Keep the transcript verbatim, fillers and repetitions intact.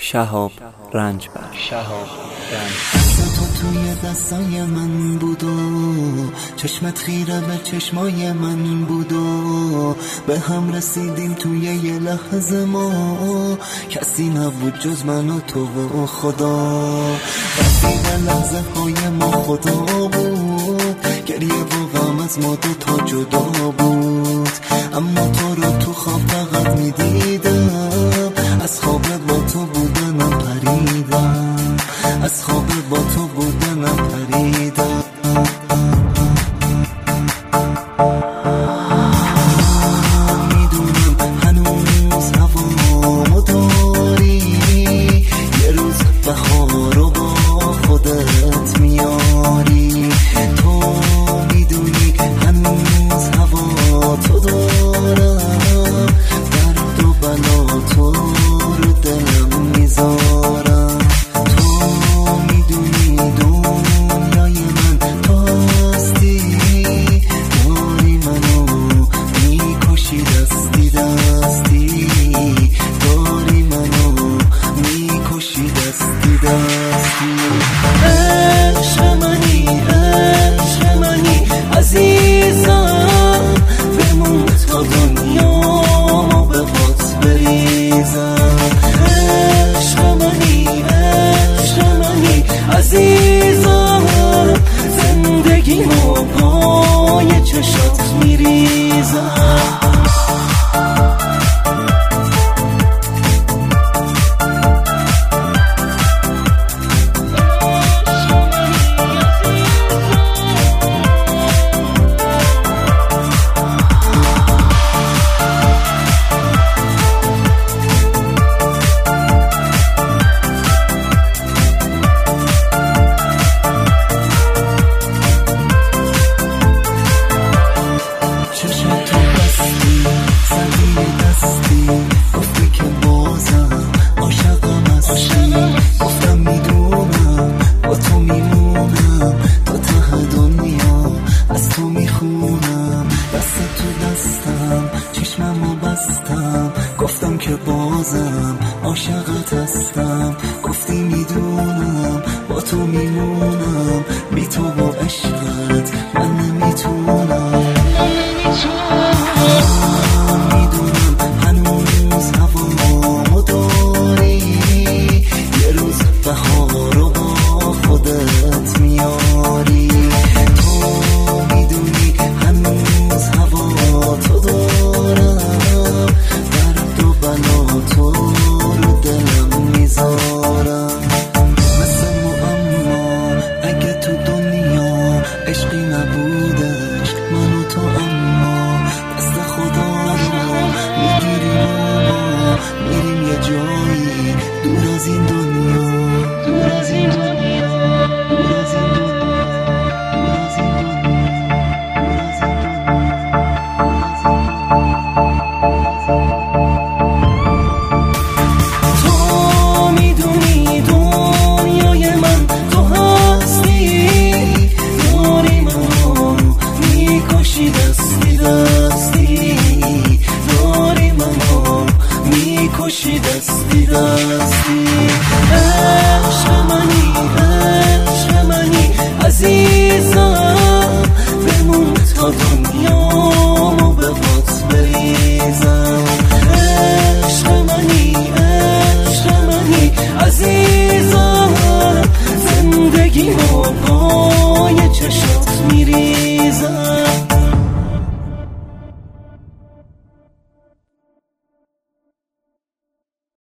شهاب رنجبر. شهاب رنجبر. دست تو توی دستای من بود و چشمت خیره به چشمای من بود و به هم رسیدیم توی یه لحظه ما، کسی نبود جز من و تو و خدا. رفیق لحظه های ما خدا بود، گریه و غم از ما دو تا جدا بود، اما تو رو تو خواب فقط میدیدم، از خواب با تو بودنم پریدم، از خواب با تو بودنم پریدم. میدونم هنوز هوامو داری، یه روز بهار رو با خودت میاری. تو میدونی هنوز هوا تو دارم، درد و بلا تو رو دلم میذارم. تو میدونی دنیای من تو هستی، داری منو میکشی دستی دستی، داری منو میکشی دستی دستی. عشق منی عشق منی عزیزم، بمون تا دنیامو به پات بریزم. عشق منی عشق منی عزیزم، زندگیمو پای چشات میریزم. گفتی که بازم عاشقم هستی، گفتم میدونم با تو میمونم تا ته دنیا، از تو میخونم. دست تو دستم چشممو بستم، گفتم که بازم عاشقت هستم. گفتی میدونم با تو میمونم، بی تو با عشقت من نمیتونم. میدونم هنوز هوامو داری، یه روز بهار رو با خودت میاری. تو میدونی هنوز هوا تو دارم، درد و بلا تو رو دلم میذارم. مثل معما اگه تو دنیا عشقی نبودش من و تو، اما دست خدا رو میگیریم و ما میریم یه جایی دور از این دنیا، دور از این دنیا، دور از این دنیا، دور از این دنیا، دور از این دنیا. تو میدونی دنیای من تو هستی، داری منو میکشی دستی دستی، داری منو میکشی دستی دستی.